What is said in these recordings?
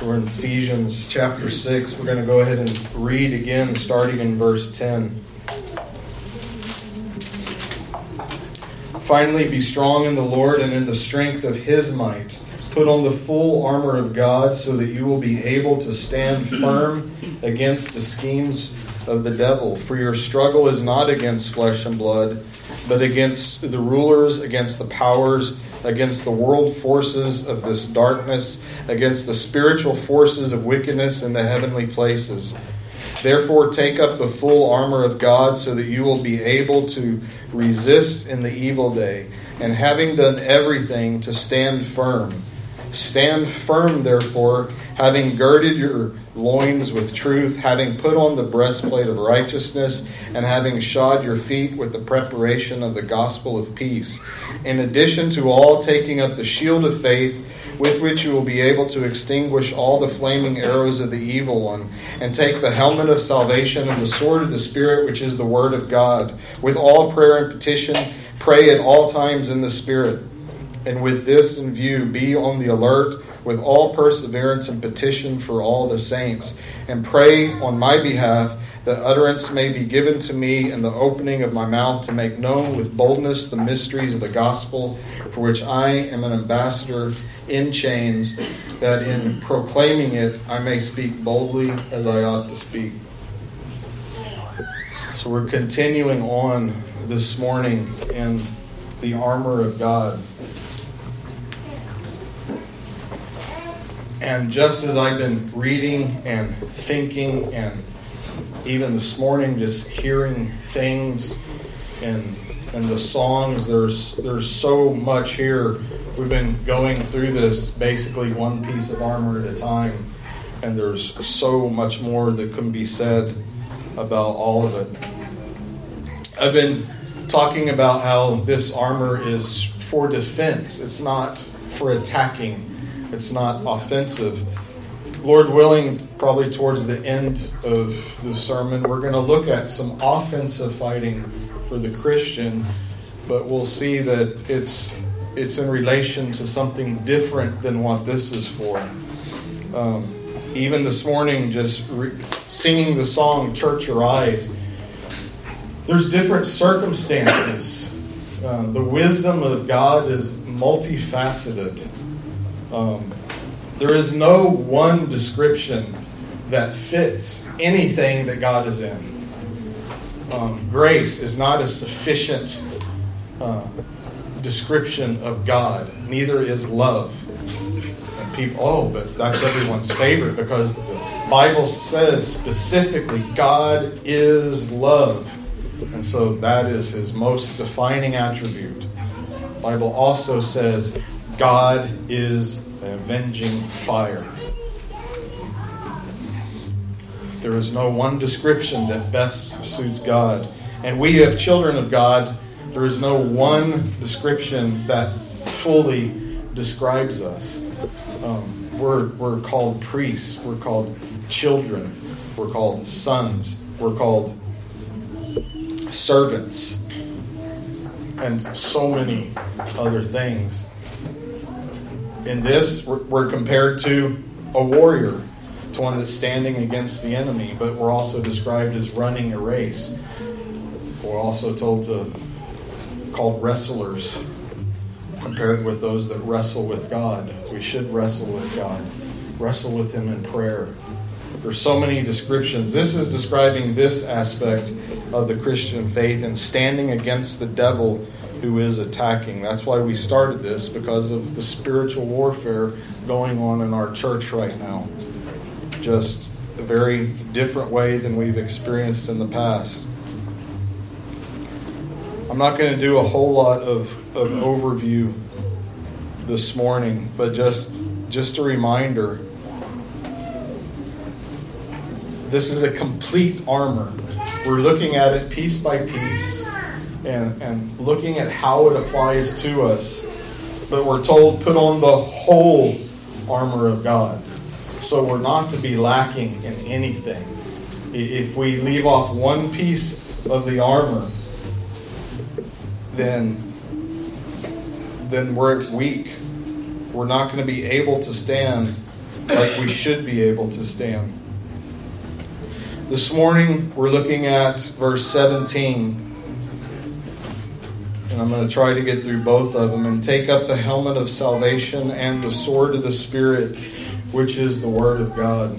We're in Ephesians chapter 6. We're going to go ahead and read again, starting in verse 10. Finally, be strong in the Lord and in the strength of His might. Put on the full armor of God so that you will be able to stand firm against the schemes of the devil. For your struggle is not against flesh and blood, but against the rulers, against the powers, against the world forces of this darkness, against the spiritual forces of wickedness in the heavenly places. Therefore, take up the full armor of God so that you will be able to resist in the evil day, and having done everything, to stand firm. Stand firm, therefore, having girded your loins with truth, having put on the breastplate of righteousness, and having shod your feet with the preparation of the gospel of peace. In addition to all, taking up the shield of faith, with which you will be able to extinguish all the flaming arrows of the evil one, and take the helmet of salvation and the sword of the Spirit, which is the word of God. With all prayer and petition, pray at all times in the Spirit. And with this in view, be on the alert with all perseverance and petition for all the saints. And pray on my behalf that utterance may be given to me in the opening of my mouth to make known with boldness the mysteries of the gospel, for which I am an ambassador in chains, that in proclaiming it I may speak boldly as I ought to speak. So we're continuing on this morning in the armor of God. And just as I've been reading and thinking, and even this morning just hearing things and the songs, there's so much here. We've been going through this basically one piece of armor at a time, and there's so much more that can be said about all of it. I've been talking about how this armor is for defense. It's not for attacking. It's not offensive. Lord willing, probably towards the end of the sermon, we're going to look at some offensive fighting for the Christian, but we'll see that it's in relation to something different than what this is for. Even this morning, just singing the song, Church Arise, there's different circumstances. The wisdom of God is multifaceted. There is no one description that fits anything that God is in. Grace is not a sufficient description of God. Neither is love. And people, but that's everyone's favorite because the Bible says specifically God is love. And so that is His most defining attribute. The Bible also says God is an avenging fire. There is no one description that best suits God. And we, as children of God, there is no one description that fully describes us. We're called priests. We're called children. We're called sons. We're called servants. And so many other things. In this, we're compared to a warrior, to one that's standing against the enemy, but we're also described as running a race. We're also called wrestlers, compared with those that wrestle with God. We should wrestle with God, wrestle with Him in prayer. There's so many descriptions. This is describing this aspect of the Christian faith and standing against the devil who is attacking. That's why we started this, because of the spiritual warfare going on in our church right now. Just a very different way than we've experienced in the past. I'm not going to do a whole lot of overview this morning, but just a reminder. This is a complete armor. We're looking at it piece by piece. And looking at how it applies to us. But we're told, put on the whole armor of God. So we're not to be lacking in anything. If we leave off one piece of the armor, then we're weak. We're not going to be able to stand like we should be able to stand. This morning we're looking at verse 17. And I'm going to try to get through both of them. And take up the helmet of salvation and the sword of the Spirit, which is the Word of God.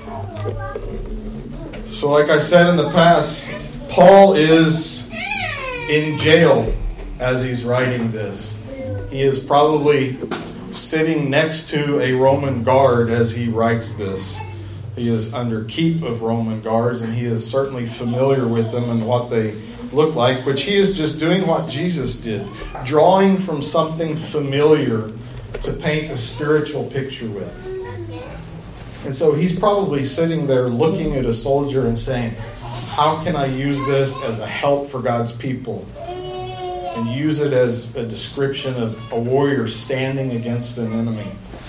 So like I said in the past, Paul is in jail as he's writing this. He is probably sitting next to a Roman guard as he writes this. He is under keep of Roman guards, and he is certainly familiar with them and what they look like, which he is just doing what Jesus did, drawing from something familiar to paint a spiritual picture with. And so he's probably sitting there looking at a soldier and saying, how can I use this as a help for God's people? And use it as a description of a warrior standing against an enemy.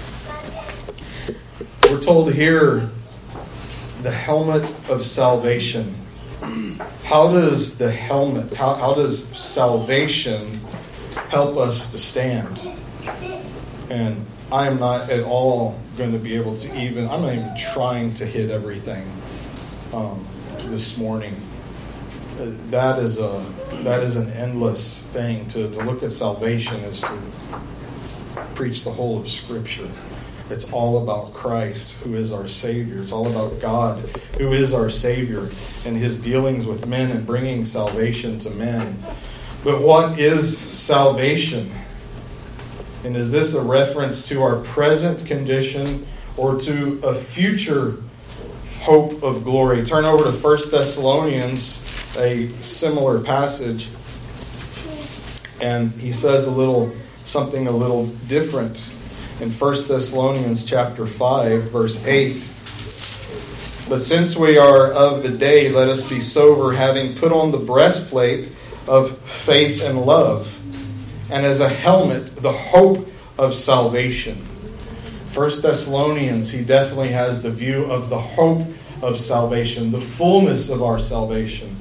We're told here, the helmet of salvation. How does the helmet, how does salvation help us to stand? And I am not at all going to be able to I'm not even trying to hit everything this morning. That is an endless thing. To look at salvation is to preach the whole of Scripture. It's all about Christ, who is our Savior. It's all about God, who is our Savior, and His dealings with men and bringing salvation to men. But what is salvation? And is this a reference to our present condition or to a future hope of glory? Turn over to 1 Thessalonians, a similar passage. And he says something a little different. In 1 Thessalonians chapter 5, verse 8, but since we are of the day, let us be sober, having put on the breastplate of faith and love, and as a helmet, the hope of salvation. 1 Thessalonians, he definitely has the view of the hope of salvation, the fullness of our salvation.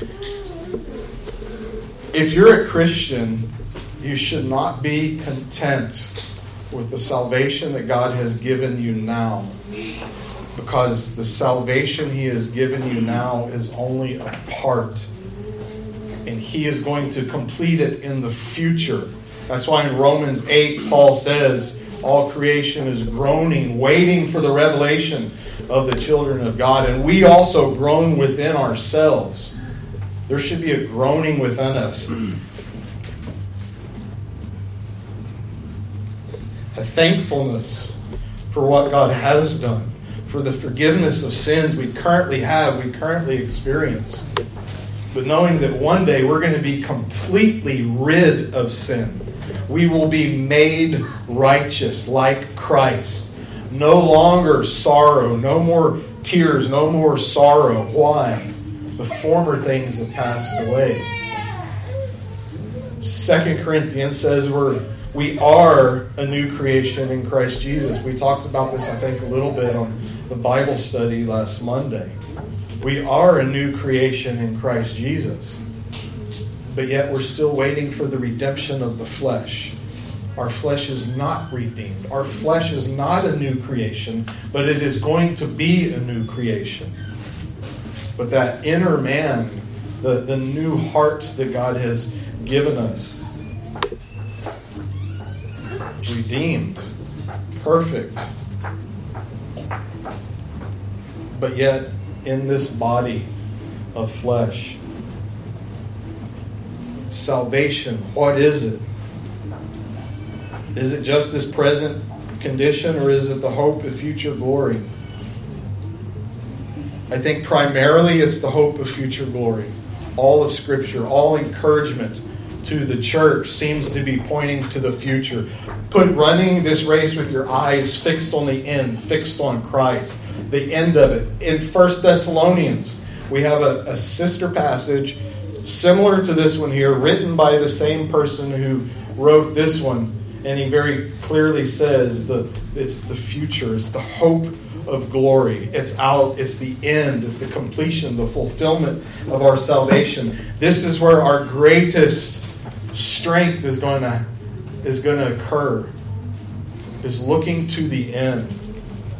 If you're a Christian, you should not be content with the salvation that God has given you now, because the salvation He has given you now is only a part, and He is going to complete it in the future. That's why in Romans 8 Paul says all creation is groaning, waiting for the revelation of the children of God, and we also groan within ourselves. There should be a groaning within us. A thankfulness for what God has done, for the forgiveness of sins we currently experience. But knowing that one day we're going to be completely rid of sin. We will be made righteous like Christ. No longer sorrow, no more tears, no more sorrow. Why? The former things have passed away. 2 Corinthians says we are a new creation in Christ Jesus. We talked about this, I think, a little bit on the Bible study last Monday. We are a new creation in Christ Jesus. But yet we're still waiting for the redemption of the flesh. Our flesh is not redeemed. Our flesh is not a new creation, but it is going to be a new creation. But that inner man, the new heart that God has given us, redeemed, perfect, but yet in this body of flesh. Salvation, what is it? Is it just this present condition, or is it the hope of future glory? I think primarily it's the hope of future glory. All of Scripture, all encouragement to the church seems to be pointing to the future. Running this race with your eyes fixed on the end, fixed on Christ, the end of it. In 1 Thessalonians, we have a sister passage similar to this one here, written by the same person who wrote this one. And he very clearly says it's the future, it's the hope of glory. It's the end, it's the completion, the fulfillment of our salvation. This is where our greatest strength is going to occur, is looking to the end.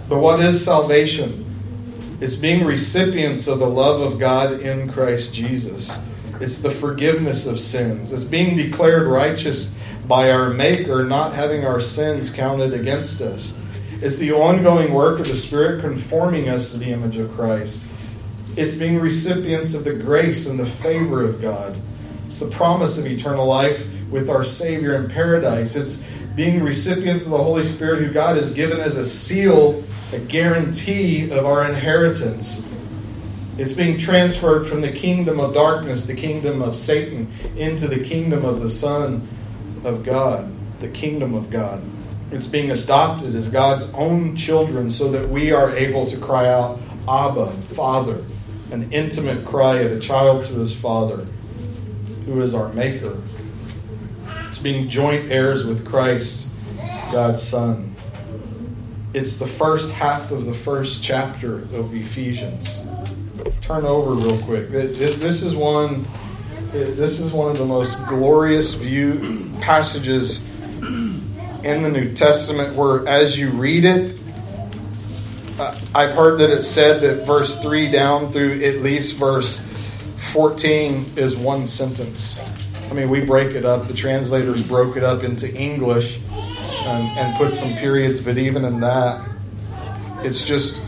But what is salvation? It's being recipients of the love of God in Christ Jesus. It's the forgiveness of sins. It's being declared righteous by our Maker, not having our sins counted against us. It's the ongoing work of the Spirit conforming us to the image of Christ. It's being recipients of the grace and the favor of God. It's the promise of eternal life with our Savior in paradise. It's being recipients of the Holy Spirit who God has given as a seal, a guarantee of our inheritance. It's being transferred from the kingdom of darkness, the kingdom of Satan, into the kingdom of the Son of God, the kingdom of God. It's being adopted as God's own children so that we are able to cry out, Abba, Father, an intimate cry of a child to his Father, who is our Maker. It's being joint heirs with Christ, God's Son. It's the first half of the first chapter of Ephesians. Turn over real quick. This is one of the most glorious passages in the New Testament where, as you read it, I've heard that it's said that verse 3 down through at least verse 14 is one sentence. I mean, we break it up. The translators broke it up into English and put some periods, but even in that, it's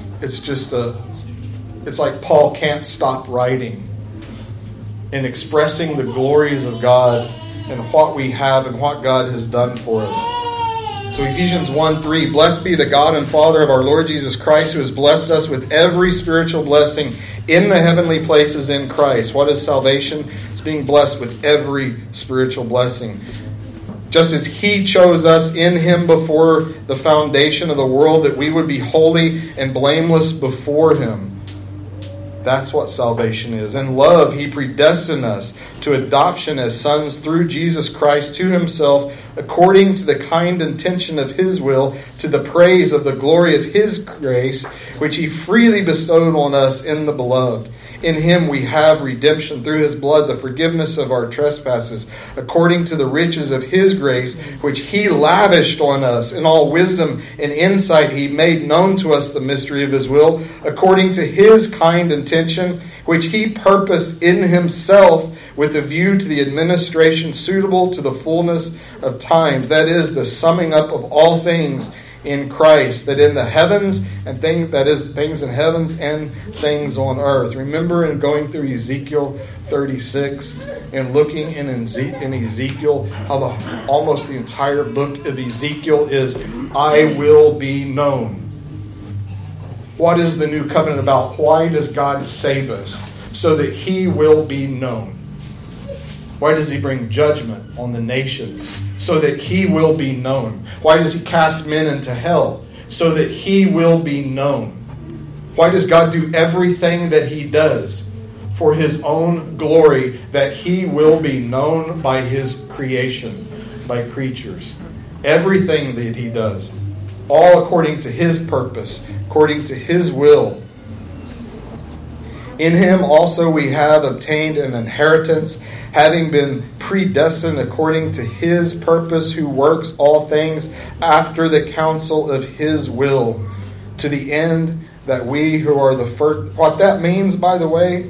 like Paul can't stop writing and expressing the glories of God and what we have and what God has done for us. So Ephesians 1:3, blessed be the God and Father of our Lord Jesus Christ, who has blessed us with every spiritual blessing in the heavenly places in Christ. What is salvation? It's being blessed with every spiritual blessing. Just as He chose us in Him before the foundation of the world, that we would be holy and blameless before Him. That's what salvation is. In love, He predestined us to adoption as sons through Jesus Christ to Himself, according to the kind intention of His will, to the praise of the glory of His grace, which He freely bestowed on us in the Beloved. In Him we have redemption through His blood, the forgiveness of our trespasses, according to the riches of His grace, which He lavished on us. In all wisdom and insight He made known to us the mystery of His will, according to His kind intention, which He purposed in Himself with a view to the administration suitable to the fullness of times. That is, the summing up of all things in Christ, that in the heavens and things in heavens and things on earth. Remember in going through Ezekiel 36 and looking in Ezekiel how almost the entire book of Ezekiel is I will be known. What is the new covenant about? Why does God save us? So that He will be known. Why does He bring judgment on the nations? So that He will be known. Why does He cast men into hell? So that He will be known. Why does God do everything that He does? For His own glory, that He will be known by His creation, by creatures. Everything that He does, all according to His purpose, according to His will. In Him also we have obtained an inheritance, having been predestined according to His purpose, who works all things after the counsel of His will, to the end that we who are the first... What that means, by the way,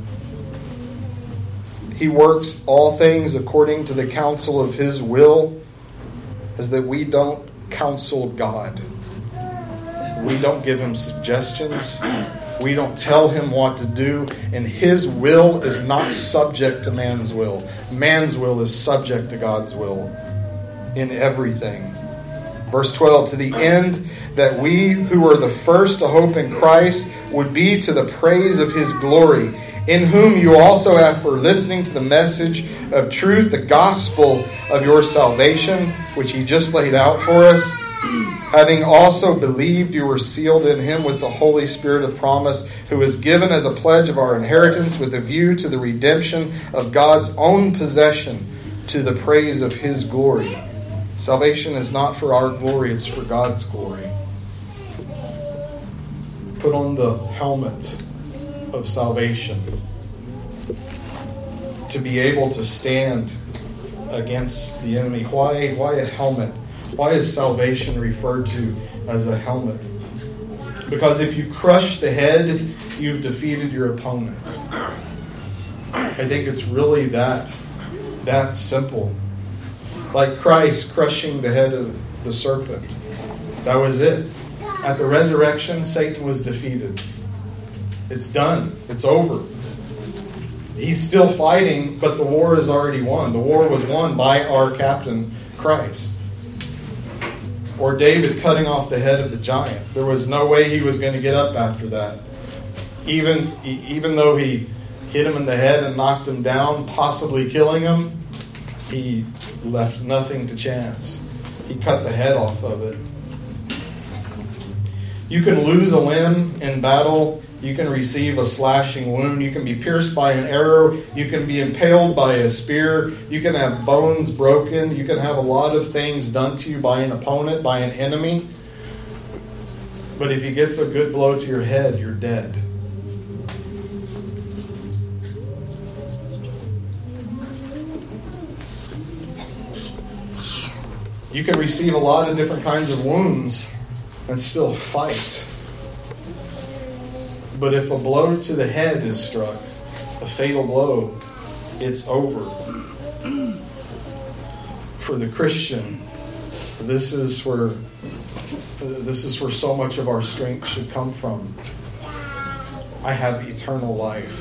He works all things according to the counsel of His will, is that we don't counsel God. We don't give Him suggestions. We don't tell Him what to do, and His will is not subject to man's will. Man's will is subject to God's will in everything. Verse 12, to the end that we who are the first to hope in Christ would be to the praise of His glory, in whom you also, after listening to the message of truth, the gospel of your salvation, which He just laid out for us, having also believed, you were sealed in Him with the Holy Spirit of promise, who is given as a pledge of our inheritance with a view to the redemption of God's own possession, to the praise of His glory. Salvation is not for our glory, it's for God's glory. Put on the helmet of salvation to be able to stand against the enemy. Why a helmet? Why is salvation referred to as a helmet? Because if you crush the head, you've defeated your opponent. I think it's really that simple. Like Christ crushing the head of the serpent. That was it. At the resurrection, Satan was defeated. It's done. It's over. He's still fighting, but the war is already won. The war was won by our captain, Christ. Or David cutting off the head of the giant. There was no way he was going to get up after that. Even though he hit him in the head and knocked him down, possibly killing him, he left nothing to chance. He cut the head off of it. You can lose a limb in battle. You can receive a slashing wound. You can be pierced by an arrow. You can be impaled by a spear. You can have bones broken. You can have a lot of things done to you by an opponent, by an enemy. But if he gets a good blow to your head, you're dead. You can receive a lot of different kinds of wounds and still fight. But if a blow to the head is struck, a fatal blow, it's over. For the Christian, this is where so much of our strength should come from. I have eternal life.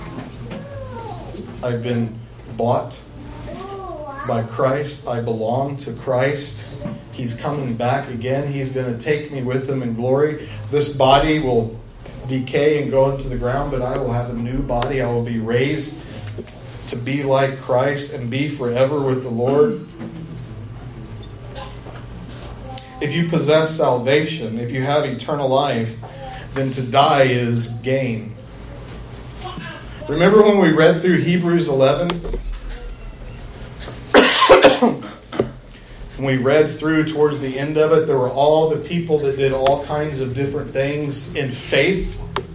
I've been bought by Christ. I belong to Christ. He's coming back again. He's going to take me with him in glory. This body will decay and go into the ground, but I will have a new body. I will be raised to be like Christ and be forever with the Lord. If you possess salvation, if you have eternal life, then to die is gain. Remember when we read through Hebrews 11? When we read through towards the end of it, there were all the people that did all kinds of different things in faith.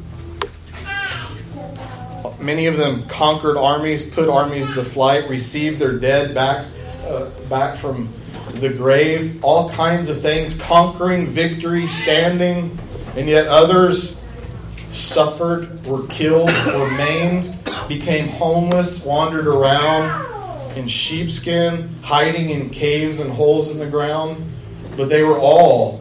Many of them conquered armies, put armies to flight, received their dead back from the grave. All kinds of things, conquering, victory, standing. And yet others suffered, were killed, were maimed, became homeless, wandered around in sheepskin, hiding in caves and holes in the ground. But they were all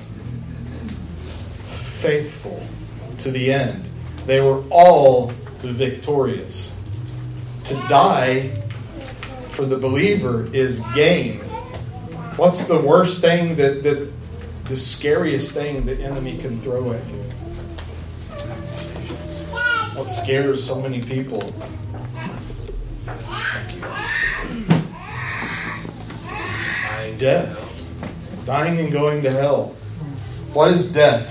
faithful to the end. They were all victorious. To die for the believer is gain. What's the worst thing that the scariest thing the enemy can throw at you? What scares so many people? Death. Dying and going to hell. What is death?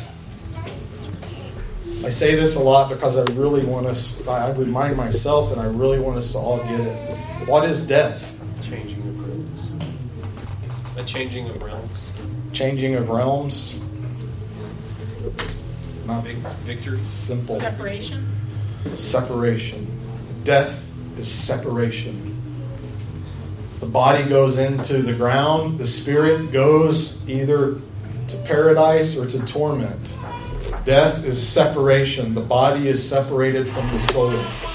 I say this a lot because I really want us, I remind myself and I really want us to all get it. What is death? Changing of realms. A changing of realms. Changing of realms. Not victory. Simple. Separation. Death is separation. The body goes into the ground. The spirit goes either to paradise or to torment. Death is separation. The body is separated from the soul.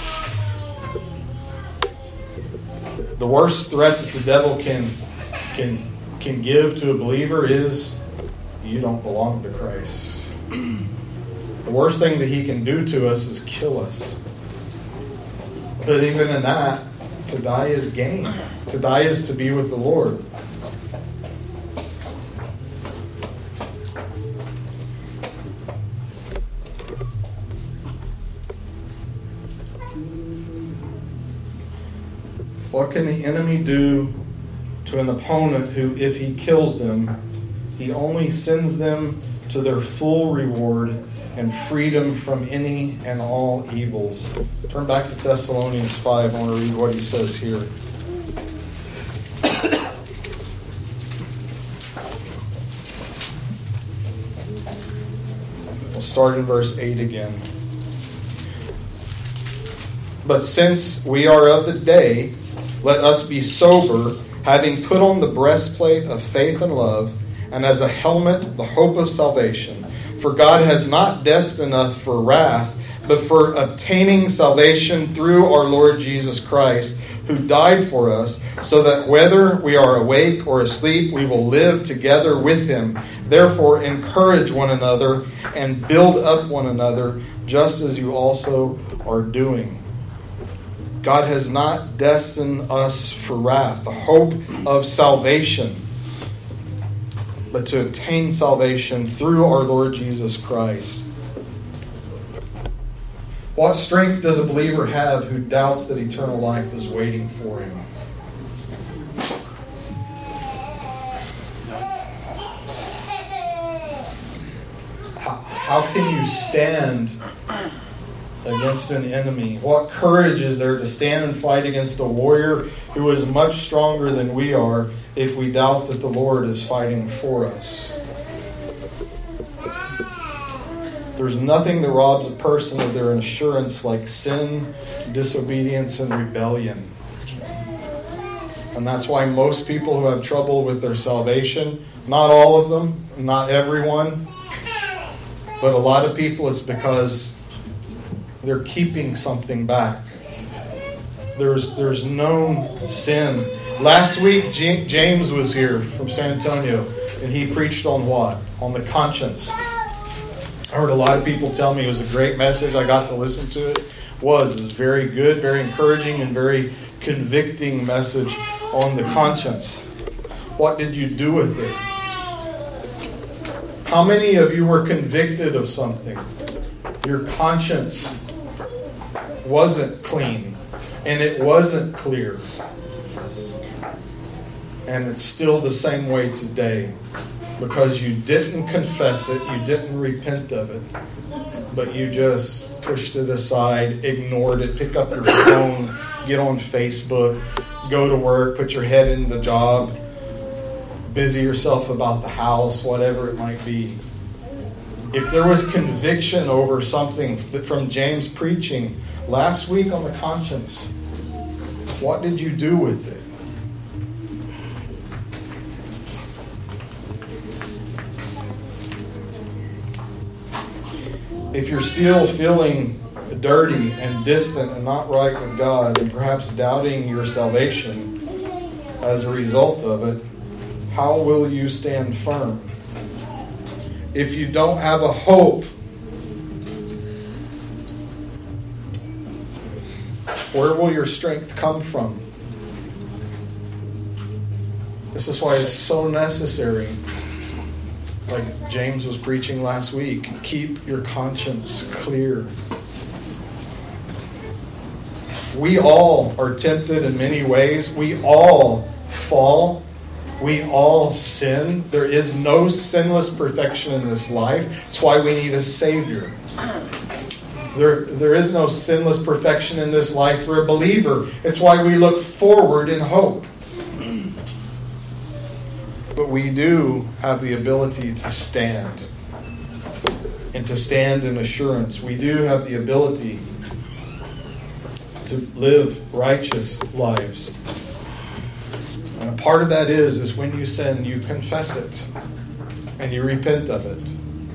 The worst threat that the devil can give to a believer is you don't belong to Christ. The worst thing that he can do to us is kill us. But even in that, to die is gain. To die is to be with the Lord. What can the enemy do to an opponent who, if he kills them, he only sends them to their full reward and freedom from any and all evils? Turn back to Thessalonians 5. I want to read what he says here. We'll start in verse 8 again. But since we are of the day, let us be sober, having put on the breastplate of faith and love, and as a helmet the hope of salvation. For God has not destined us for wrath, but for obtaining salvation through our Lord Jesus Christ, who died for us, so that whether we are awake or asleep, we will live together with him. Therefore, encourage one another and build up one another, just as you also are doing. God has not destined us for wrath, the hope of salvation, but to obtain salvation through our Lord Jesus Christ. What strength does a believer have who doubts that eternal life is waiting for him? How can you stand against an enemy? What courage is there to stand and fight against a warrior who is much stronger than we are if we doubt that the Lord is fighting for us? There's nothing that robs a person of their assurance like sin, disobedience, and rebellion. And that's why most people who have trouble with their salvation, not all of them, not everyone, but a lot of people, it's because they're keeping something back. There's known sin. Last week, James was here from San Antonio, and he preached on what? On the conscience. I heard a lot of people tell me it was a great message. I got to listen to it. It was very good, very encouraging, and very convicting message on the conscience. What did you do with it? How many of you were convicted of something? Your conscience wasn't clean, and it wasn't clear. And it's still the same way today. Because you didn't confess it, you didn't repent of it, but you just pushed it aside, ignored it, pick up your phone, get on Facebook, go to work, put your head in the job, busy yourself about the house, whatever it might be. If there was conviction over something from James preaching last week on the conscience, what did you do with it? If you're still feeling dirty and distant and not right with God, and perhaps doubting your salvation as a result of it, how will you stand firm? If you don't have a hope, where will your strength come from? This is why it's so necessary, like James was preaching last week, keep your conscience clear. We all are tempted in many ways. We all fall. We all sin. There is no sinless perfection in this life. That's why we need a Savior. There is no sinless perfection in this life for a believer. It's why we look forward in hope. But we do have the ability to stand. And to stand in assurance. We do have the ability to live righteous lives. And a part of that is when you sin, you confess it. And you repent of it.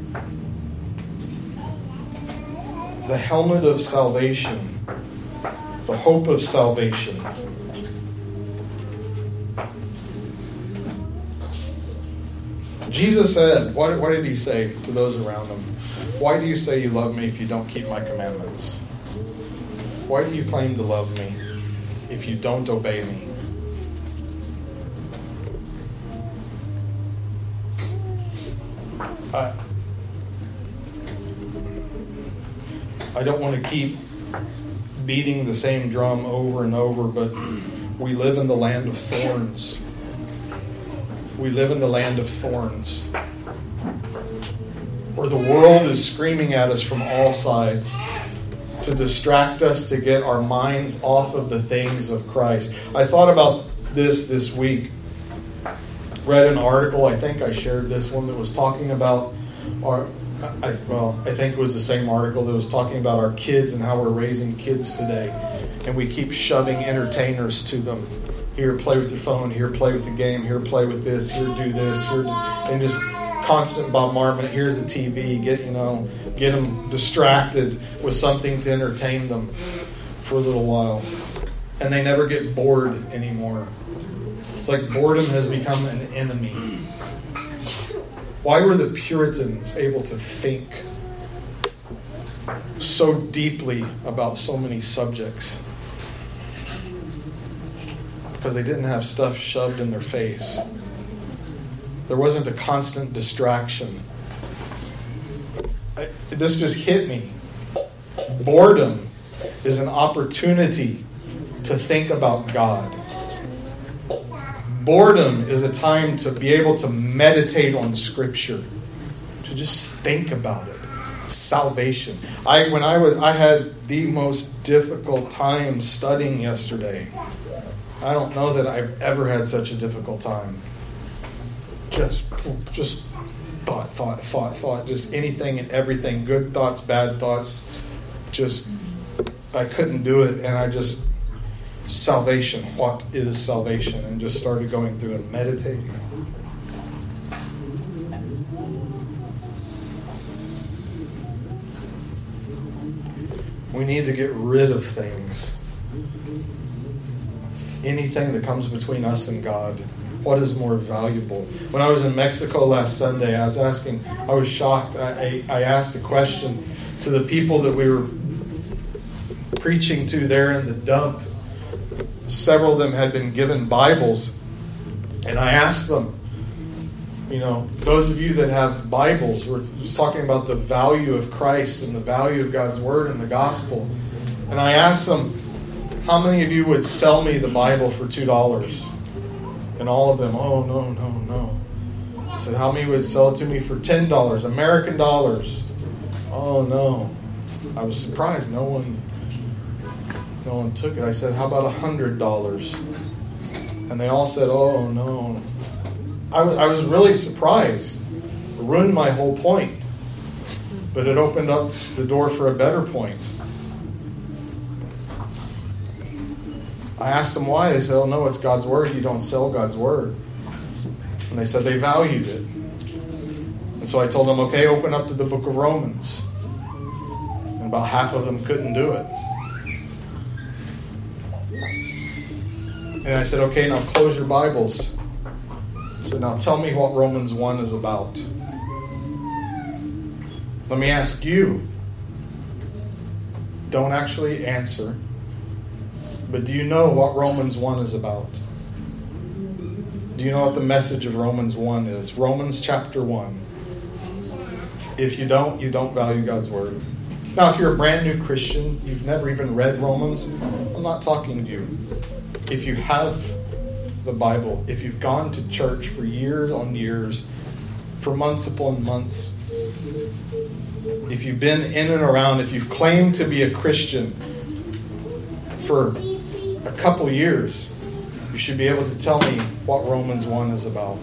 The helmet of salvation. The hope of salvation. Jesus said, what did he say to those around him? Why do you say you love me if you don't keep my commandments? Why do you claim to love me if you don't obey me? I don't want to keep beating the same drum over and over, but we live in the land of thorns. We live in the land of thorns, where the world is screaming at us from all sides to distract us, to get our minds off of the things of Christ. I thought about this week. Read an article, I think I shared this one, that was talking about I think it was the same article that was talking about our kids and how we're raising kids today. And we keep shoving entertainers to them. Here, play with your phone. Here, play with the game. Here, play with this. Here, do this. Here, and just constant bombardment. Here's the TV. Get them distracted with something to entertain them for a little while. And they never get bored anymore. It's like boredom has become an enemy. Why were the Puritans able to think so deeply about so many subjects? Because they didn't have stuff shoved in their face. There wasn't a constant distraction. This just hit me. Boredom is an opportunity to think about God. Boredom is a time to be able to meditate on Scripture, to just think about it. Salvation. I had the most difficult time studying yesterday. I don't know that I've ever had such a difficult time. Just thought, just anything and everything, good thoughts, bad thoughts. Just, I couldn't do it, and salvation, what is salvation? And just started going through and meditating. We need to get rid of things. Anything that comes between us and God. What is more valuable? When I was in Mexico last Sunday, I was shocked. I asked a question to the people that we were preaching to there in the dump. Several of them had been given Bibles. And I asked them, those of you that have Bibles, we're just talking about the value of Christ and the value of God's Word and the Gospel. And I asked them, how many of you would sell me the Bible for $2? And all of them, oh, no. I said, how many would sell it to me for $10, American dollars? Oh, no. I was surprised. No one took it. I said, how about $100? And they all said, oh, no. I was really surprised. It ruined my whole point. But it opened up the door for a better point. I asked them why. They said, oh, no, it's God's Word. You don't sell God's Word. And they said they valued it. And so I told them, okay, open up to the book of Romans. And about half of them couldn't do it. And I said, okay, now close your Bibles. I said, now tell me what Romans 1 is about. Let me ask you. Don't actually answer. But do you know what Romans 1 is about? Do you know what the message of Romans 1 is? Romans chapter 1. If you don't value God's Word. Now, if you're a brand new Christian, you've never even read Romans, I'm not talking to you. If you have the Bible, if you've gone to church for years on years, for months upon months, if you've been in and around, if you've claimed to be a Christian for a couple years, you should be able to tell me what Romans 1 is about.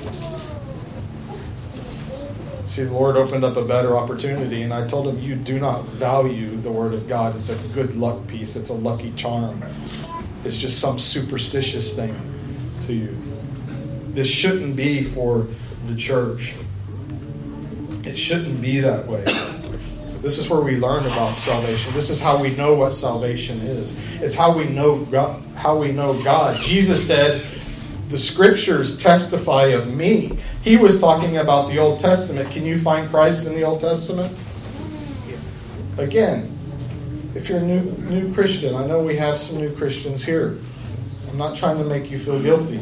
See, the Lord opened up a better opportunity, and I told him, you do not value the Word of God. It's a good luck piece. It's a lucky charm. It's just some superstitious thing to you. This shouldn't be for the church. It shouldn't be that way. This is where we learn about salvation. This is how we know what salvation is. It's how we know God. Jesus said, the Scriptures testify of me. He was talking about the Old Testament. Can you find Christ in the Old Testament? Again, if you're a new Christian, I know we have some new Christians here. I'm not trying to make you feel guilty.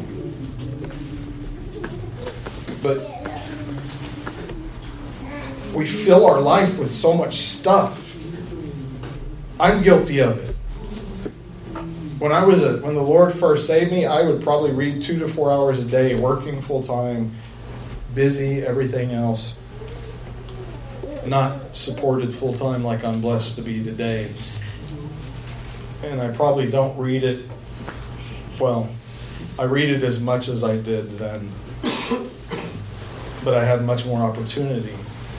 But we fill our life with so much stuff. I'm guilty of it. When the Lord first saved me, I would probably read 2 to 4 hours a day, working full time, busy, everything else. Not supported full time like I'm blessed to be today. And I probably don't read it. Well, I read it as much as I did then. But I have much more opportunity.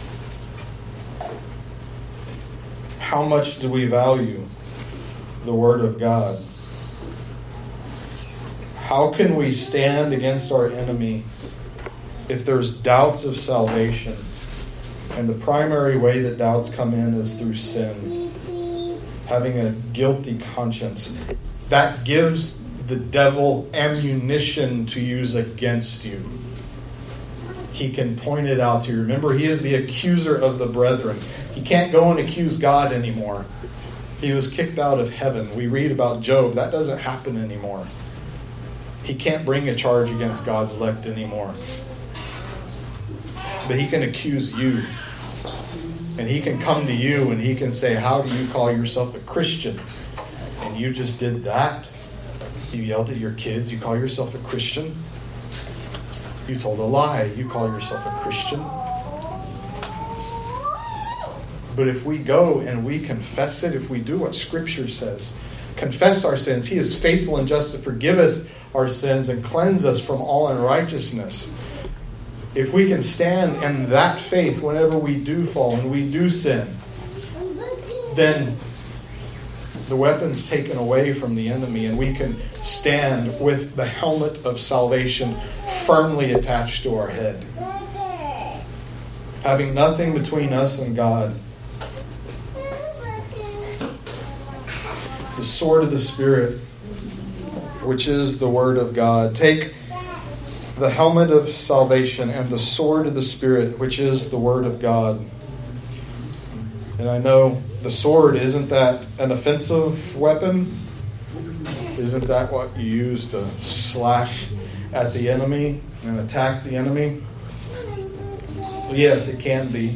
How much do we value the Word of God? How can we stand against our enemy if there's doubts of salvation, and the primary way that doubts come in is through sin, having a guilty conscience, that gives the devil ammunition to use against you. He can point it out to you. Remember, he is the accuser of the brethren. He can't go and accuse God anymore. He was kicked out of heaven. We read about Job. That doesn't happen anymore. He can't bring a charge against God's elect anymore. But he can accuse you. And he can come to you and he can say, how do you call yourself a Christian? And you just did that. You yelled at your kids. You call yourself a Christian? You told a lie. You call yourself a Christian? But if we go and we confess it, if we do what Scripture says, confess our sins, He is faithful and just to forgive us our sins and cleanse us from all unrighteousness. If we can stand in that faith whenever we do fall and we do sin, then the weapon's taken away from the enemy and we can stand with the helmet of salvation firmly attached to our head, having nothing between us and God. The sword of the Spirit, which is the Word of God. Take the helmet of salvation and the sword of the Spirit, which is the Word of God. And I know the sword, isn't that an offensive weapon? Isn't that what you use to slash at the enemy and attack the enemy? Yes, it can be.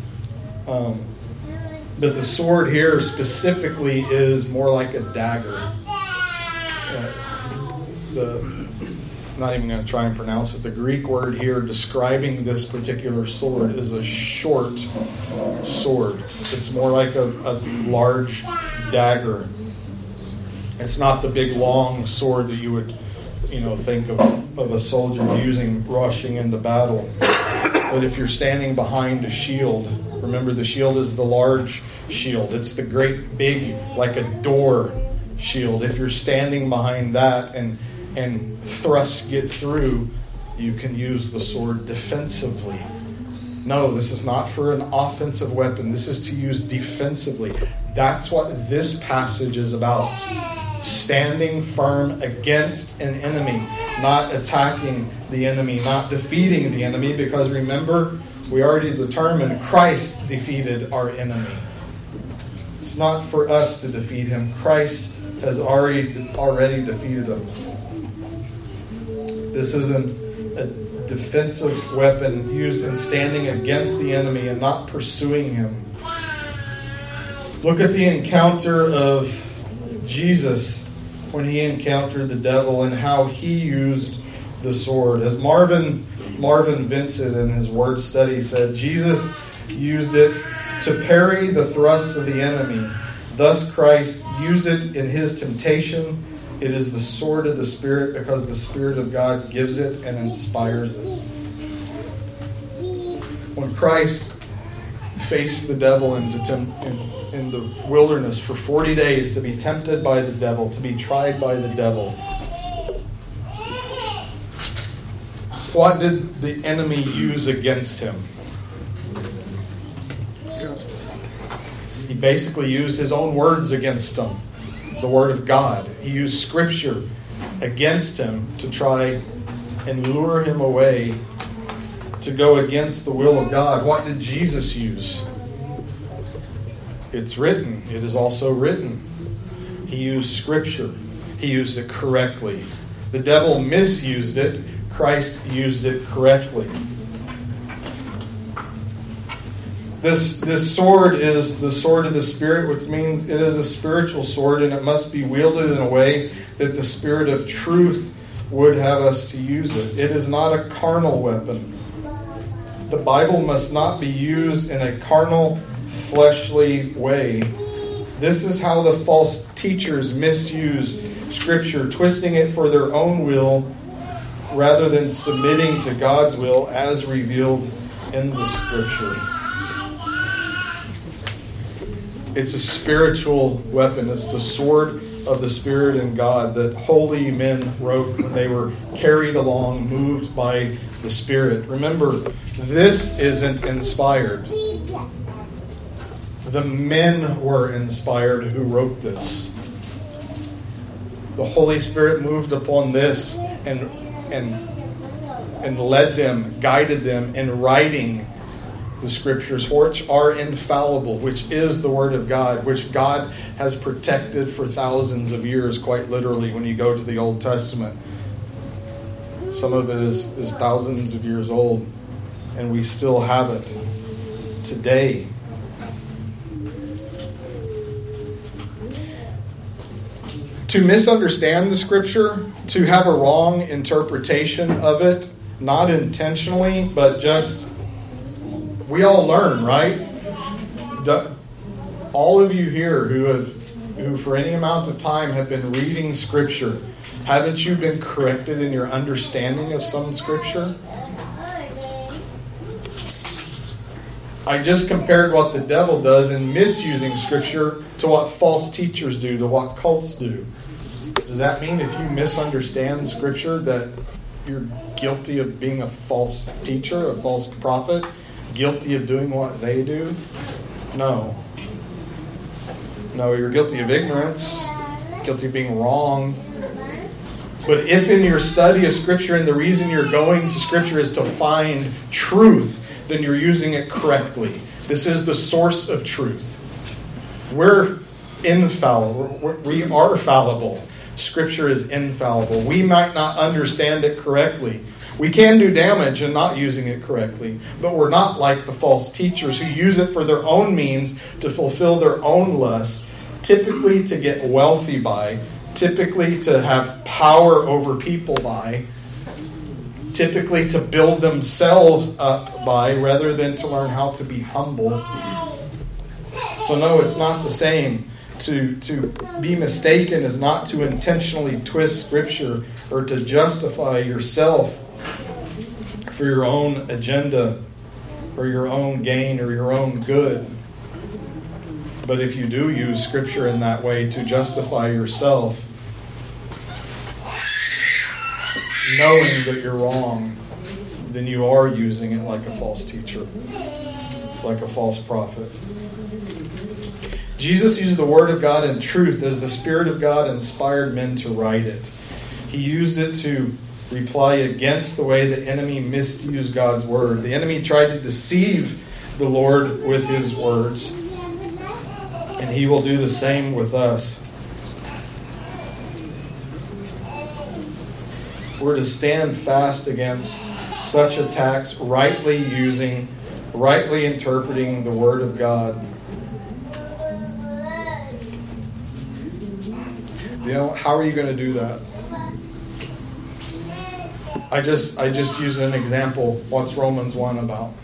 But the sword here specifically is more like a dagger. Not even going to try and pronounce it. The Greek word here describing this particular sword is a short sword. It's more like a large dagger. It's not the big long sword that you would, think of a soldier using rushing into battle. But if you're standing behind a shield, remember the shield is the large shield. It's the great big, like a door shield. If you're standing behind that and thrusts get through, you can use the sword defensively. No, this is not for an offensive weapon. This is to use defensively. That's what this passage is about. Standing firm against an enemy, not attacking the enemy, not defeating the enemy, because remember, we already determined Christ defeated our enemy. It's not for us to defeat him. Christ has already defeated him. This isn't a defensive weapon used in standing against the enemy and not pursuing him. Look at the encounter of Jesus when he encountered the devil and how he used the sword. As Marvin Vincent in his word study said, Jesus used it to parry the thrusts of the enemy. Thus Christ used it in his temptation. It is the sword of the Spirit because the Spirit of God gives it and inspires it. When Christ faced the devil in the wilderness for 40 days to be tempted by the devil, to be tried by the devil, what did the enemy use against him? He basically used his own words against him. The Word of God. He used Scripture against him to try and lure him away to go against the will of God. What did Jesus use? It's written. It is also written. He used Scripture. He used it correctly. The devil misused it. Christ used it correctly. This sword is the sword of the Spirit, which means it is a spiritual sword, and it must be wielded in a way that the Spirit of truth would have us to use it. It is not a carnal weapon. The Bible must not be used in a carnal, fleshly way. This is how the false teachers misuse Scripture, twisting it for their own will rather than submitting to God's will as revealed in the Scripture. It's a spiritual weapon. It's the sword of the Spirit and God that holy men wrote when they were carried along, moved by the Spirit. Remember, this isn't inspired. The men were inspired who wrote this. The Holy Spirit moved upon this and led them, guided them in writing the Scriptures, which are infallible, which is the Word of God, which God has protected for thousands of years, quite literally, when you go to the Old Testament. Some of it is thousands of years old, and we still have it today. To misunderstand the Scripture, to have a wrong interpretation of it, not intentionally, but just, we all learn, right? All of you here who for any amount of time have been reading Scripture, haven't you been corrected in your understanding of some Scripture? I just compared what the devil does in misusing Scripture to what false teachers do, to what cults do. Does that mean if you misunderstand Scripture that you're guilty of being a false teacher, a false prophet, guilty of doing what they do? No. No, you're guilty of ignorance, guilty of being wrong. But if in your study of Scripture and the reason you're going to Scripture is to find truth, then you're using it correctly. This is the source of truth. We're infallible. We are fallible. Scripture is infallible. We might not understand it correctly. We can do damage in not using it correctly, but we're not like the false teachers who use it for their own means to fulfill their own lusts, typically to get wealthy by, typically to have power over people by, typically to build themselves up by, rather than to learn how to be humble. So no, it's not the same. To be mistaken is not to intentionally twist Scripture or to justify yourself for your own agenda or your own gain or your own good. But if you do use Scripture in that way to justify yourself, knowing that you're wrong, then you are using it like a false teacher, like a false prophet. Jesus used the Word of God in truth as the Spirit of God inspired men to write it. He used it to reply against the way the enemy misused God's Word. The enemy tried to deceive the Lord with His words, and He will do the same with us. We're to stand fast against such attacks, rightly interpreting the Word of God. You know, how are you going to do that? I just use an example. What's Romans 1 about?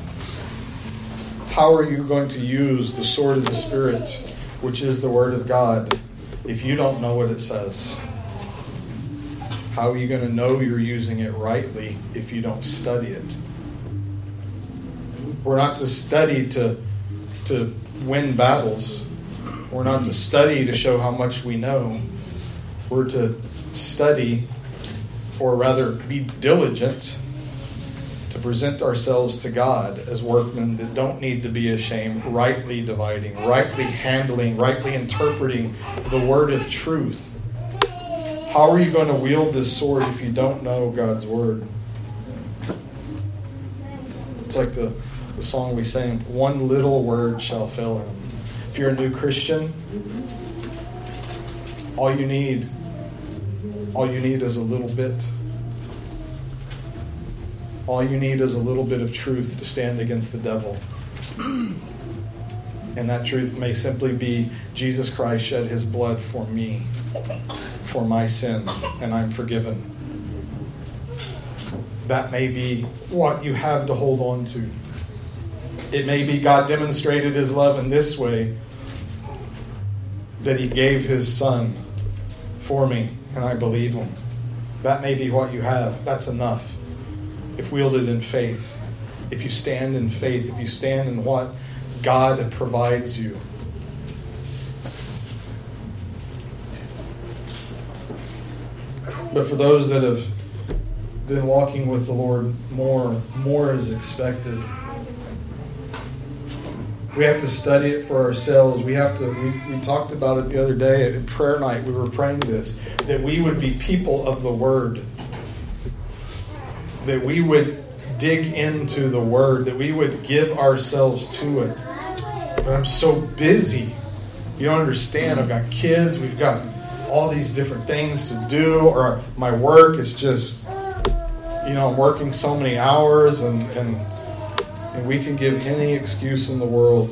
How are you going to use the sword of the Spirit, which is the Word of God, if you don't know what it says? How are you going to know you're using it rightly if you don't study it? We're not to study to win battles. We're not to study to show how much we know. We're to study, or rather be diligent, to present ourselves to God as workmen that don't need to be ashamed, rightly dividing, rightly handling, rightly interpreting the word of truth. How are you going to wield this sword if you don't know God's Word? It's like the song we sang, one little word shall fail him. If you're a new Christian, all you need is a little bit. All you need is a little bit of truth to stand against the devil. And that truth may simply be Jesus Christ shed His blood for me, for my sins, and I'm forgiven. That may be what you have to hold on to. It may be God demonstrated His love in this way, that He gave His Son for me, and I believe Him. That may be what you have. That's enough. If wielded in faith, if you stand in faith, if you stand in what God provides you. But for those that have been walking with the Lord, more is expected. We have to study it for ourselves. We talked about it the other day at prayer night. We were praying this, that we would be people of the Word. That we would dig into the Word. That we would give ourselves to it. But I'm so busy. You don't understand. I've got kids. We've got all these different things to do. Or my work is just, I'm working so many hours and we can give any excuse in the world.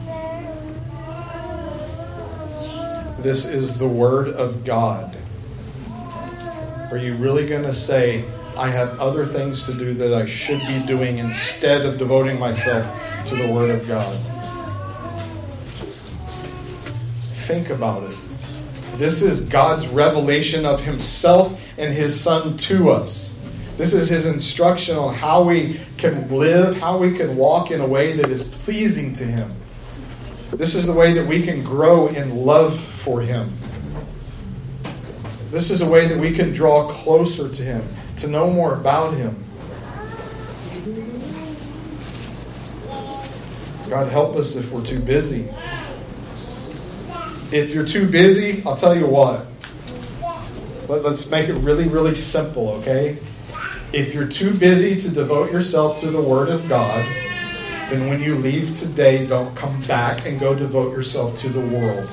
This is the Word of God. Are you really going to say, I have other things to do that I should be doing instead of devoting myself to the Word of God? Think about it. This is God's revelation of Himself and His Son to us. This is His instruction on how we can live, how we can walk in a way that is pleasing to Him. This is the way that we can grow in love for Him. This is a way that we can draw closer to Him, to know more about Him. God help us if we're too busy. If you're too busy, I'll tell you what. Let's make it really, really simple, okay? If you're too busy to devote yourself to the Word of God, then when you leave today, don't come back and go devote yourself to the world.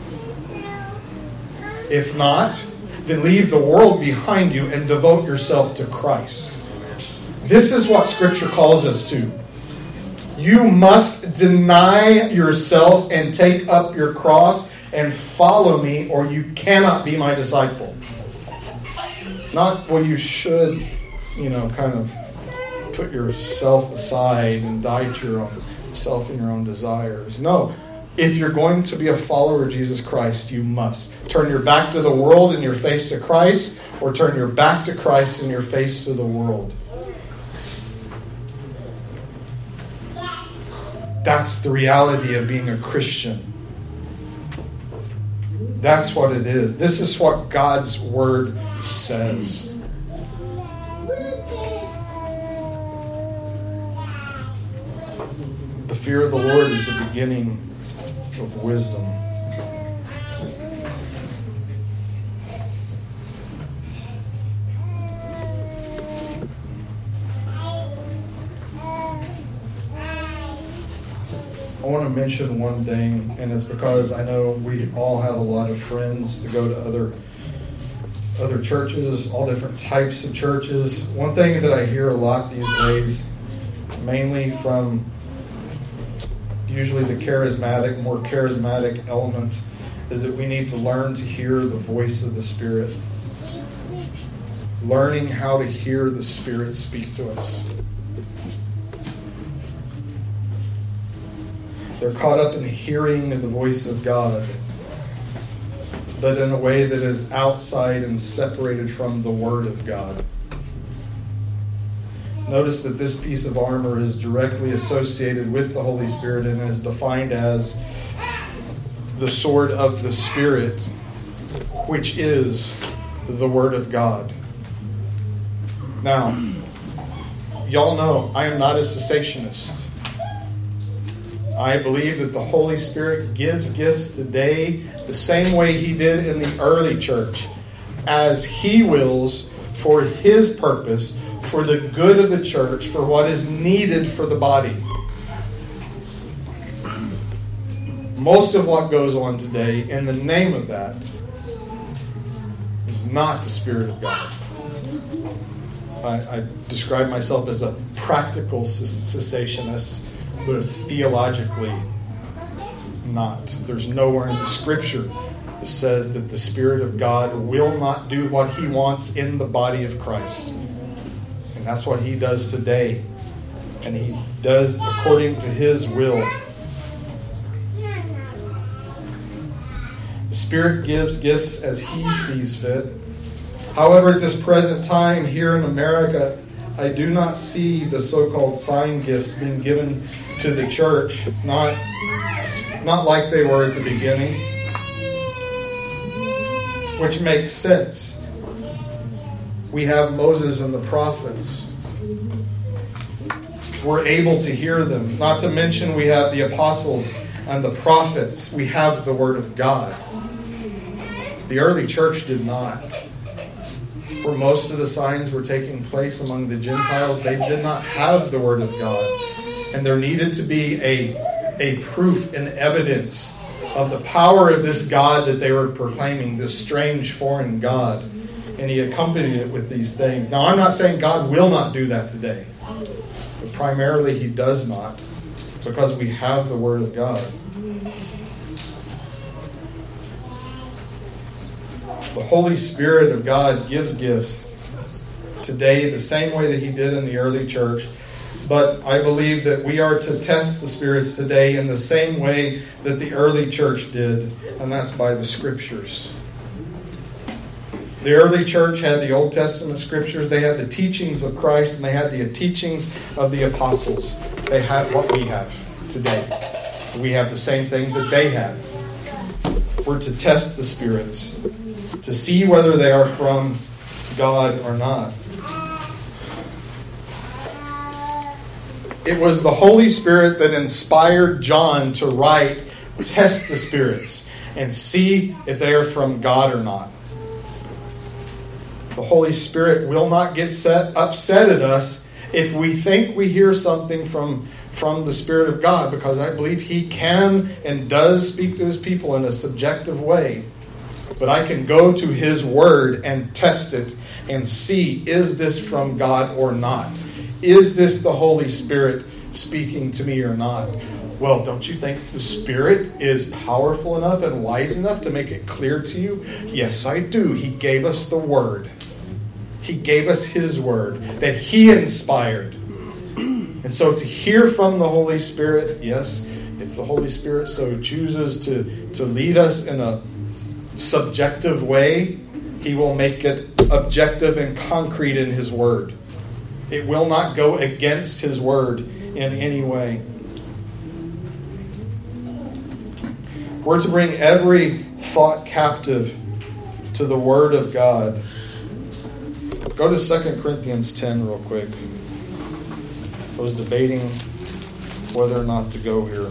If not, then leave the world behind you and devote yourself to Christ. This is what Scripture calls us to. You must deny yourself and take up your cross and follow me, or you cannot be my disciple. Not, well, you should, kind of put yourself aside and die to your own self and your own desires. No. If you're going to be a follower of Jesus Christ, you must turn your back to the world and your face to Christ, or turn your back to Christ and your face to the world. That's the reality of being a Christian. That's what it is. This is what God's Word says. The fear of the Lord is the beginning of wisdom. I want to mention one thing, and it's because I know we all have a lot of friends that go to other churches, all different types of churches. One thing that I hear a lot these days, mainly from usually the more charismatic element, is that we need to learn to hear the voice of the Spirit. Learning how to hear the Spirit speak to us. They're caught up in hearing the voice of God, but in a way that is outside and separated from the Word of God. Notice that this piece of armor is directly associated with the Holy Spirit and is defined as the sword of the Spirit, which is the Word of God. Now, y'all know I am not a cessationist. I believe that the Holy Spirit gives gifts today the same way He did in the early church, as He wills for His purpose, for the good of the church, for what is needed for the body. Most of what goes on today in the name of that is not the Spirit of God. I describe myself as a practical cessationist, but theologically not. There's nowhere in the Scripture that says that the Spirit of God will not do what He wants in the body of Christ. And that's what He does today. And He does according to His will. The Spirit gives gifts as He sees fit. However, at this present time here in America, I do not see the so-called sign gifts being given to the church, not like they were at the beginning, which makes sense. We have Moses and the prophets. We're able to hear them. Not to mention we have the apostles and the prophets. We have the Word of God. The early church did not. Where most of the signs were taking place among the Gentiles, they did not have the Word of God. And there needed to be a proof and evidence of the power of this God that they were proclaiming, this strange foreign God. And he accompanied it with these things. Now, I'm not saying God will not do that today. But primarily he does not, because we have the Word of God. The Holy Spirit of God gives gifts today the same way that he did in the early church. But I believe that we are to test the spirits today in the same way that the early church did, and that's by the Scriptures. The early church had the Old Testament Scriptures, they had the teachings of Christ, and they had the teachings of the apostles. They had what we have today. We have the same thing that they had. We're to test the spirits, to see whether they are from God or not. It was the Holy Spirit that inspired John to write, test the spirits, and see if they are from God or not. The Holy Spirit will not get upset at us if we think we hear something from the Spirit of God, because I believe he can and does speak to his people in a subjective way. But I can go to his word and test it and see, is this from God or not? Is this the Holy Spirit speaking to me or not? Well, don't you think the Spirit is powerful enough and wise enough to make it clear to you? Yes, I do. He gave us the Word. He gave us his Word that he inspired. And so to hear from the Holy Spirit, yes, if the Holy Spirit so chooses to lead us in a subjective way, he will make it objective and concrete in his Word. It will not go against his Word in any way. We're to bring every thought captive to the Word of God. Go to 2 Corinthians 10 real quick. I was debating whether or not to go here.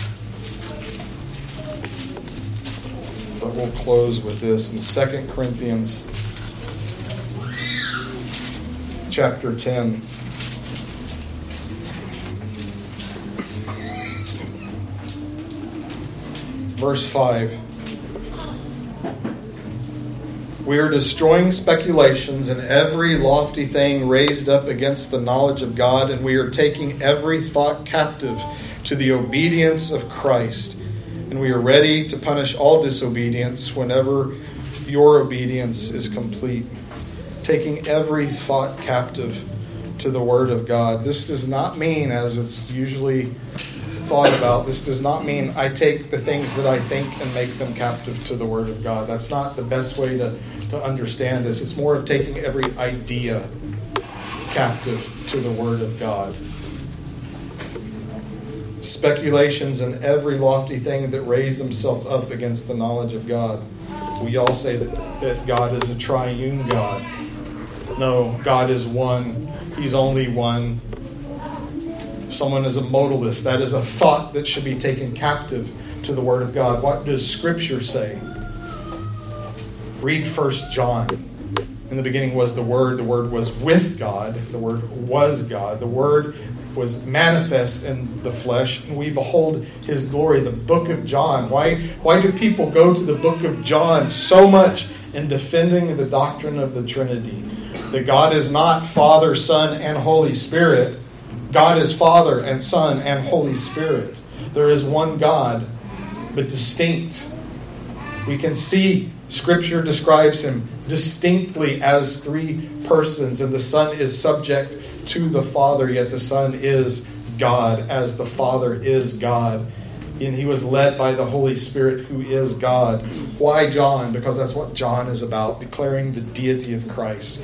But we'll close with this in 2 Corinthians chapter 10. Verse 5. We are destroying speculations and every lofty thing raised up against the knowledge of God, and we are taking every thought captive to the obedience of Christ. And we are ready to punish all disobedience whenever your obedience is complete. Taking every thought captive to the Word of God. This does not mean, as it's usually thought about, this does not mean I take the things that I think and make them captive to the Word of God. That's not the best way to understand this. It's more of taking every idea captive to the Word of God. Speculations and every lofty thing that raise themselves up against the knowledge of God. We all say that God is a triune God. No, God is one. He's only one. If someone is a modalist, that is a thought that should be taken captive to the Word of God. What does Scripture say? Read 1 John. In the beginning was the Word was with God, the Word was God, the Word was manifest in the flesh, and we behold his glory. The book of John. Why do people go to the book of John so much in defending the doctrine of the Trinity? That God is not Father, Son, and Holy Spirit. God is Father and Son and Holy Spirit. There is one God, but distinct. We can see Scripture describes him distinctly as three persons, and the Son is subject to the Father, yet the Son is God as the Father is God. And he was led by the Holy Spirit who is God. Why John? Because that's what John is about, declaring the deity of Christ.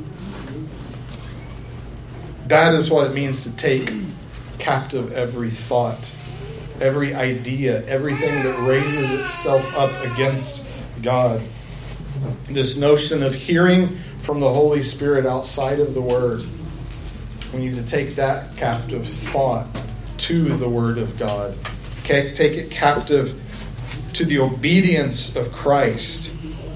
That is what it means to take captive every thought, every idea, everything that raises itself up against God. This notion of hearing from the Holy Spirit outside of the Word. We need to take that captive thought to the Word of God. Okay? Take it captive to the obedience of Christ.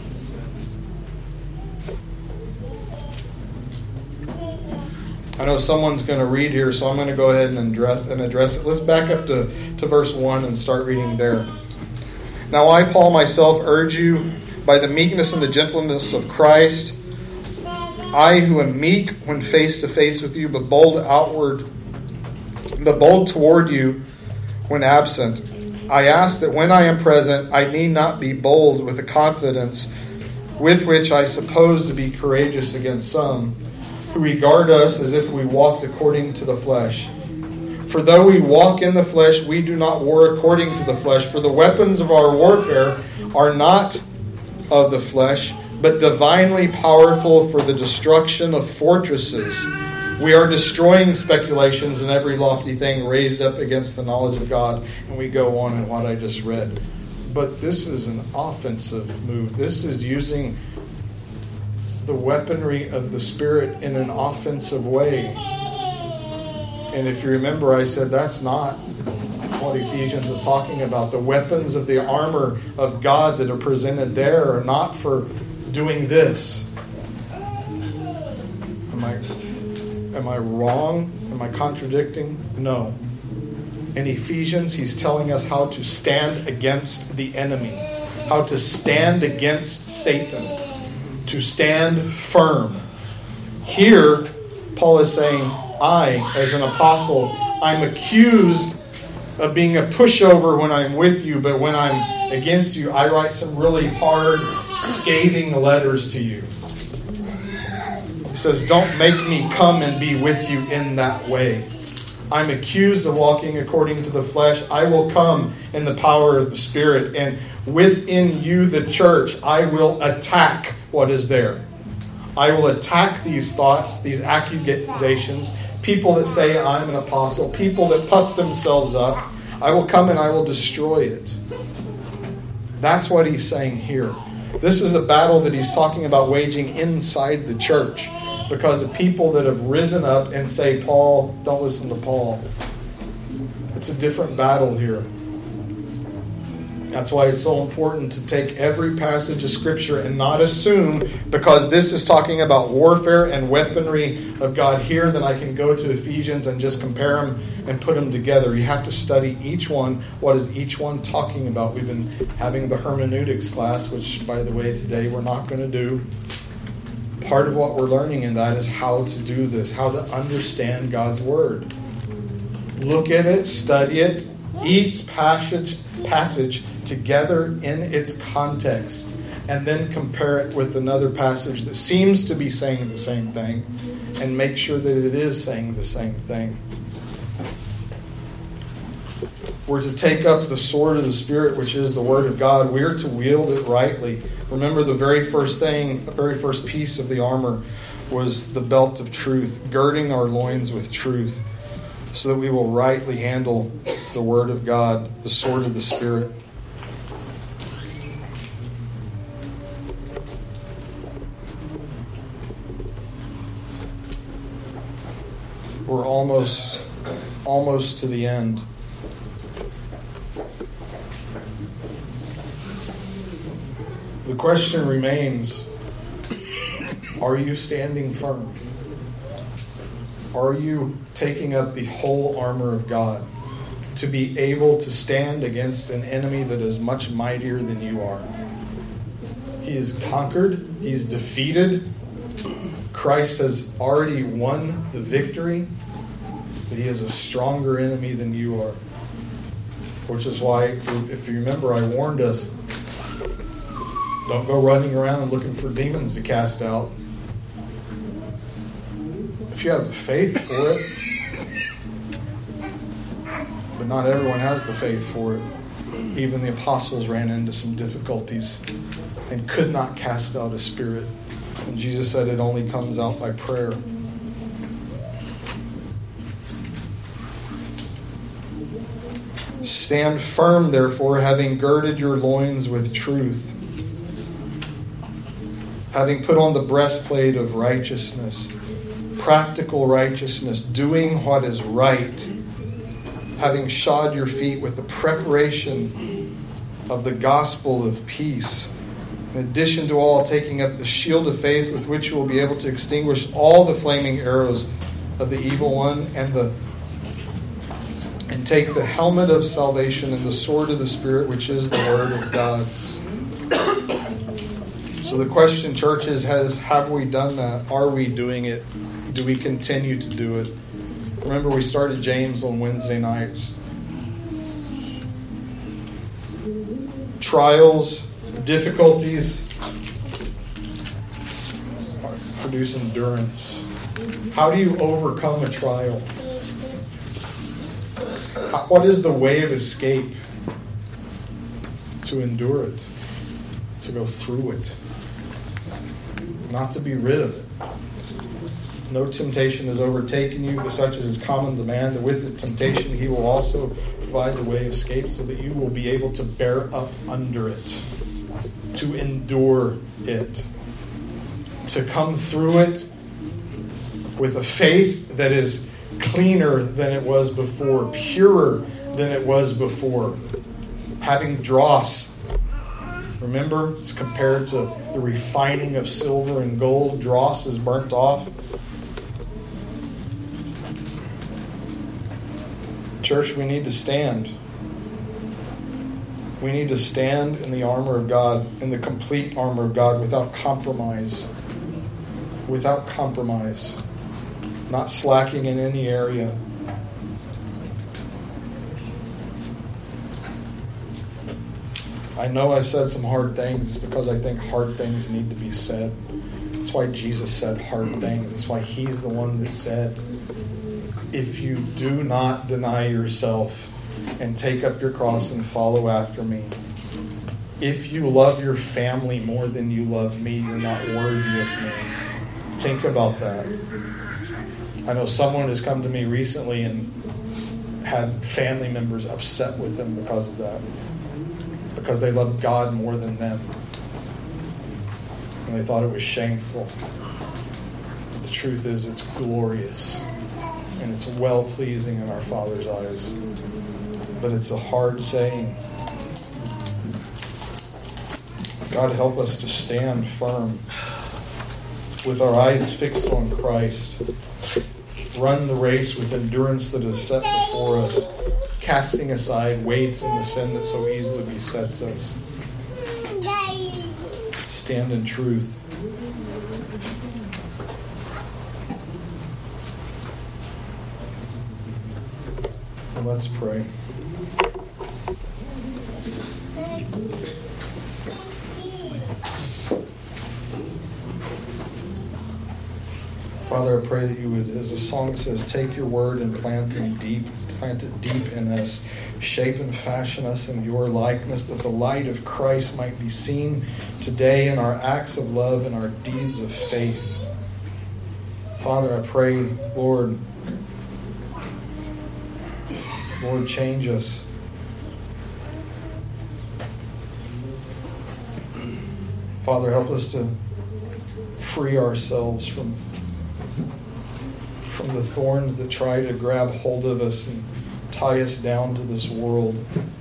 I know someone's going to read here, so I'm going to go ahead and address it. Let's back up to verse 1 and start reading there. Now I, Paul, myself, urge you by the meekness and the gentleness of Christ, I who am meek when face to face with you, but bold toward you when absent. I ask that when I am present, I need not be bold with the confidence with which I suppose to be courageous against some, who regard us as if we walked according to the flesh. For though we walk in the flesh, we do not war according to the flesh. For the weapons of our warfare are not of the flesh, but divinely powerful for the destruction of fortresses. We are destroying speculations and every lofty thing raised up against the knowledge of God. And we go on in what I just read. But this is an offensive move. This is using the weaponry of the Spirit in an offensive way. And if you remember, I said that's not what Ephesians is talking about. The weapons of the armor of God that are presented there are not for doing this. Am I wrong? Am I contradicting? No. In Ephesians, he's telling us how to stand against the enemy, how to stand against Satan, to stand firm. Here, Paul is saying, I, as an apostle, I'm accused of being a pushover when I'm with you, but when I'm against you, I write some really hard, scathing letters to you. He says, don't make me come and be with you in that way. I'm accused of walking according to the flesh. I will come in the power of the Spirit, and within you, the church, I will attack what is there. I will attack these thoughts, these accusations, people that say I'm an apostle, people that puff themselves up. I will come and I will destroy it. That's what he's saying here. This is a battle that he's talking about waging inside the church because of people that have risen up and say, Paul, don't listen to Paul. It's a different battle here. That's why it's so important to take every passage of Scripture and not assume, because this is talking about warfare and weaponry of God here, then I can go to Ephesians and just compare them and put them together. You have to study each one. What is each one talking about? We've been having the hermeneutics class, which, by the way, today we're not going to do. Part of what we're learning in that is how to do this, how to understand God's Word. Look at it, study it, each passage together in its context, and then compare it with another passage that seems to be saying the same thing, and make sure that it is saying the same thing. We're to take up the sword of the Spirit, which is the Word of God. We're to wield it rightly. Remember, the very first piece of the armor was the belt of truth, girding our loins with truth, so that we will rightly handle the Word of God, the sword of the Spirit. We're almost to the end. The question remains, are you standing firm? Are you taking up the whole armor of God to be able to stand against an enemy that is much mightier than you are? He is conquered. He's defeated. Christ has already won the victory. But he is a stronger enemy than you are. Which is why, if you remember, I warned us, don't go running around and looking for demons to cast out. If you have faith for it, but not everyone has the faith for it. Even the apostles ran into some difficulties and could not cast out a spirit. And Jesus said it only comes out by prayer. Stand firm, therefore, having girded your loins with truth. Having put on the breastplate of righteousness, practical righteousness, doing what is right, having shod your feet with the preparation of the gospel of peace. In addition to all, taking up the shield of faith with which you will be able to extinguish all the flaming arrows of the evil one, and take the helmet of salvation and the sword of the Spirit, which is the Word of God. So the question, church, is, have we done that? Are we doing it? Do we continue to do it? Remember, we started James on Wednesday nights. Trials, difficulties produce endurance. How do you overcome a trial? What is the way of escape? To endure it. To go through it. Not to be rid of it. No temptation has overtaken you, but such as is common to man, that with the temptation he will also provide the way of escape, so that you will be able to bear up under it, to endure it, to come through it with a faith that is cleaner than it was before, purer than it was before, having dross. Remember, it's compared to the refining of silver and gold. Dross is burnt off. Church, we need to stand. We need to stand in the armor of God, in the complete armor of God, without compromise. Without compromise. Not slacking in any area. I know I've said some hard things because I think hard things need to be said. That's why Jesus said hard things. That's why he's the one that said, if you do not deny yourself and take up your cross and follow after me, if you love your family more than you love me, you're not worthy of me. Think about that. I know someone has come to me recently and had family members upset with them because of that. Because they loved God more than them. And they thought it was shameful. But the truth is, it's glorious. And it's well-pleasing in our Father's eyes. But it's a hard saying. God, help us to stand firm with our eyes fixed on Christ. Run the race with endurance that is set before us, casting aside weights and the sin that so easily besets us. Stand in truth. And let's pray. Father, I pray that you would, as the song says, take your word and plant it deep in us, shape and fashion us in your likeness, that the light of Christ might be seen today in our acts of love and our deeds of faith. Father, I pray, Lord, change us. Father, help us to free ourselves from the thorns that try to grab hold of us and tie us down to this world.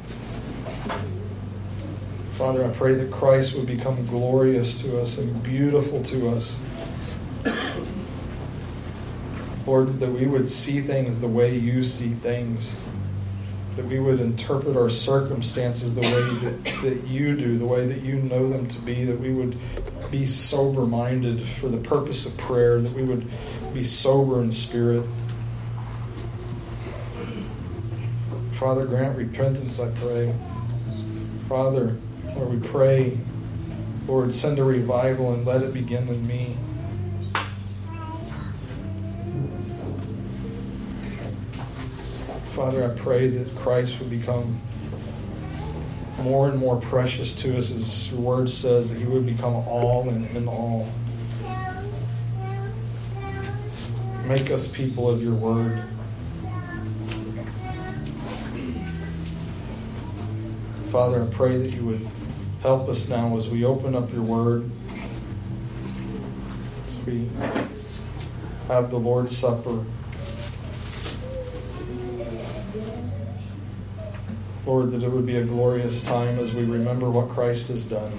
Father, I pray that Christ would become glorious to us and beautiful to us. Lord, that we would see things the way you see things. That we would interpret our circumstances the way that you do, the way that you know them to be. That we would be sober-minded for the purpose of prayer. That we would be sober in spirit. Father, grant repentance, I pray. Father, Lord, we pray, Lord, send a revival and let it begin in me. Father, I pray that Christ would become more and more precious to us, as your word says, that he would become all and in all. Make us people of your word. Father, I pray that you would help us now as we open up your word. we have the Lord's Supper. Lord, that it would be a glorious time as we remember what Christ has done.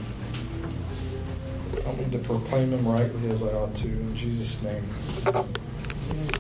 Help me to proclaim Him rightly as I ought to. In Jesus' name.